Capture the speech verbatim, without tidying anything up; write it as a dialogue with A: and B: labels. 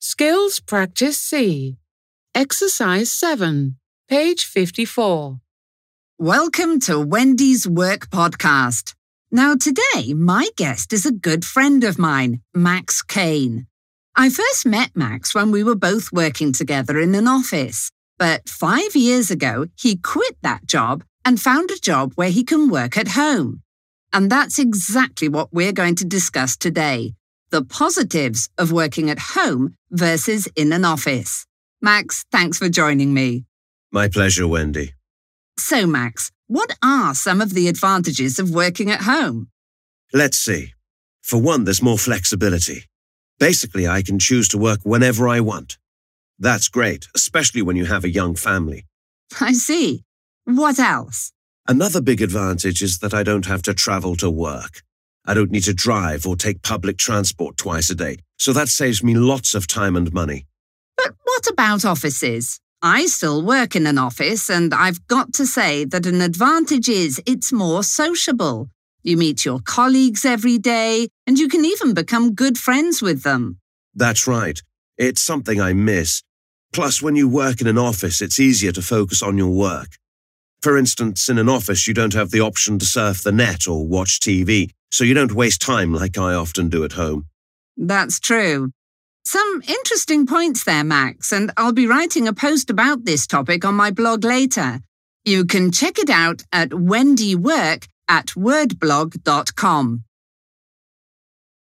A: Skills Practice C. Exercise seven, page fifty-four.
B: Welcome to Wendy's Work Podcast. Now today, my guest is a good friend of mine, Max Kane. I first met Max when we were both working together in an office, but five years ago, he quit that job and found a job where he can work at home. And that's exactly what we're going to discuss today, the positives of working at home versus in an office. Max, thanks for joining me.
C: My pleasure, Wendy.
B: So, Max, what are some of the advantages of working at home?
C: Let's see. For one, there's more flexibility. Basically, I can choose to work whenever I want. That's great, especially when you have a young family.
B: I see. What else?
C: Another big advantage is that I don't have to travel to work. I don't need to drive or take public transport twice a day, so that saves me lots of time and money.
B: But what about offices? I still work in an office, and I've got to say that an advantage is it's more sociable. You meet your colleagues every day, and you can even become good friends with them.
C: That's right. It's something I miss. Plus, when you work in an office, it's easier to focus on your work. For instance, in an office, you don't have the option to surf the net or watch T V, so you don't waste time like I often do at home.
B: That's true. Some interesting points there, Max, and I'll be writing a post about this topic on my blog later. You can check it out at wendywork at wordblog dot com.